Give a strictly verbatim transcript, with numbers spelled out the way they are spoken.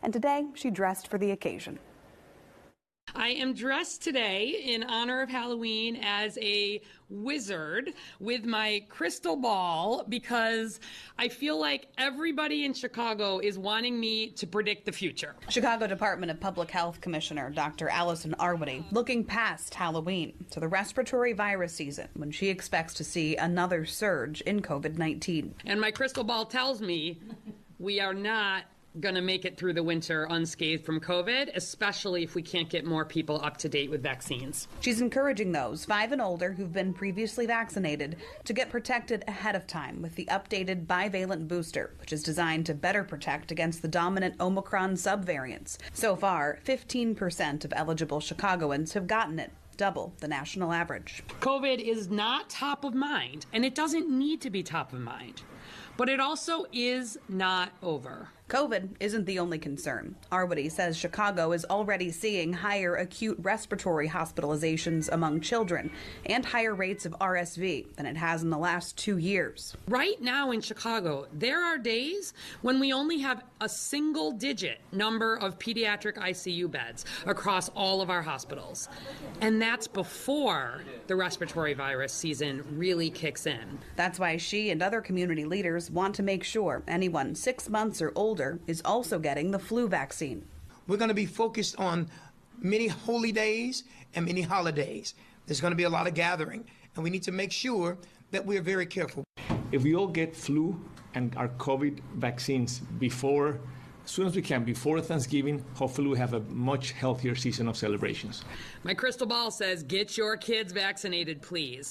and today she dressed for the occasion. I am dressed today in honor of Halloween as a wizard with my crystal ball because I feel like everybody in Chicago is wanting me to predict the future. Chicago Department of Public Health Commissioner Doctor Allison Arwady looking past Halloween to the respiratory virus season when she expects to see another surge in COVID nineteen. And my crystal ball tells me we are not going to make it through the winter unscathed from COVID, especially if we can't get more people up to date with vaccines. She's encouraging those five and older who've been previously vaccinated to get protected ahead of time with the updated bivalent booster, which is designed to better protect against the dominant Omicron subvariants. So far, fifteen percent of eligible Chicagoans have gotten it, double the national average. COVID is not top of mind, and it doesn't need to be top of mind. But it also is not over. COVID isn't the only concern. Arwady says Chicago is already seeing higher acute respiratory hospitalizations among children and higher rates of R S V than it has in the last two years. Right now in Chicago, there are days when we only have a single digit number of pediatric I C U beds across all of our hospitals. And that's before the respiratory virus season really kicks in. That's why she and other community leaders want to make sure anyone six months or older is also getting the flu vaccine. We're going to be focused on many holy days and many holidays. There's going to be a lot of gathering, and we need to make sure that we're very careful. If we all get flu and our COVID vaccines before, as soon as we can, before Thanksgiving, hopefully we have a much healthier season of celebrations. My crystal ball says, get your kids vaccinated, please.